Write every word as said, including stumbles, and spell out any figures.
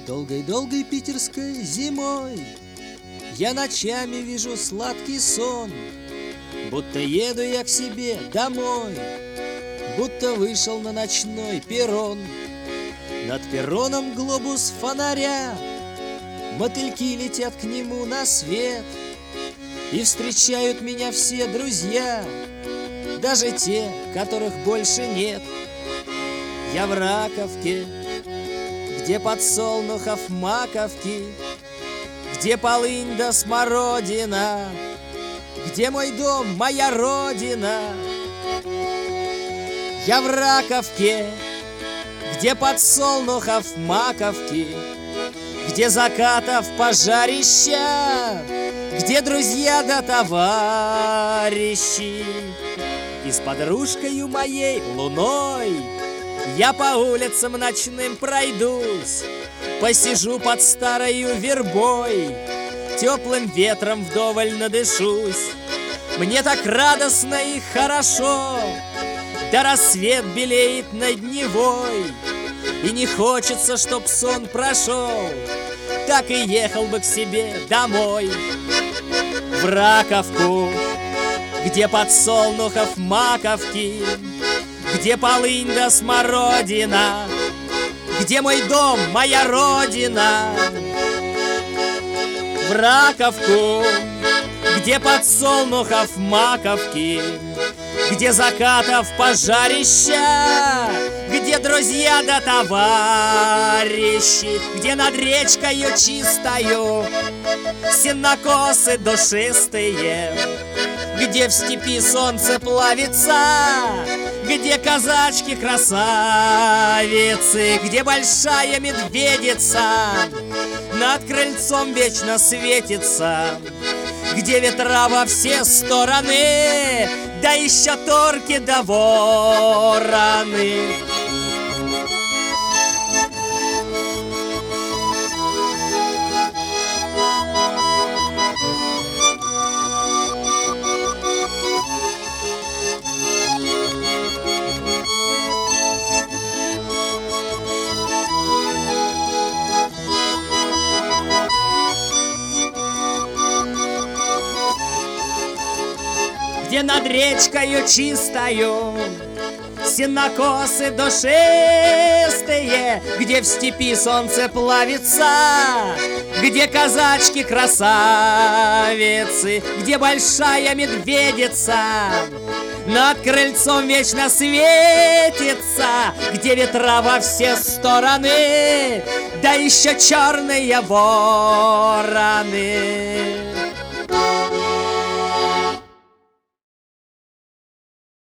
Долгой-долгой питерской зимой я ночами вижу сладкий сон, будто еду я к себе домой, будто вышел на ночной перрон. Над перроном глобус фонаря, мотыльки летят к нему на свет, и встречают меня все друзья, даже те, которых больше нет. Я в Раковке, где подсолнухов маковки, где полынь да смородина, где мой дом, моя родина. Я в Раковке, где подсолнухов маковки, где закатов пожарища, где друзья да товарищи. И с подружкою моей луной я по улицам ночным пройдусь, посижу под старою вербой, теплым ветром вдоволь надышусь. Мне так радостно и хорошо, да рассвет белеет над Невой, и не хочется, чтоб сон прошел, так и ехал бы к себе домой. В Раковку, где подсолнухов маковки, где полынь да смородина, где мой дом, моя родина. В Раковку, где подсолнухов маковки, где закатов пожарища, где друзья да товарищи, где над речкою чистою сенокосы душистые, где в степи солнце плавится, где казачки красавицы, где большая медведица над крыльцом вечно светится, где ветра во все стороны, да еще торки да вороны. Где над речкою чистою сенокосы душистые, где в степи солнце плавится, где казачки красавицы, где большая медведица над крыльцом вечно светится, где ветра во все стороны, да еще черные вороны.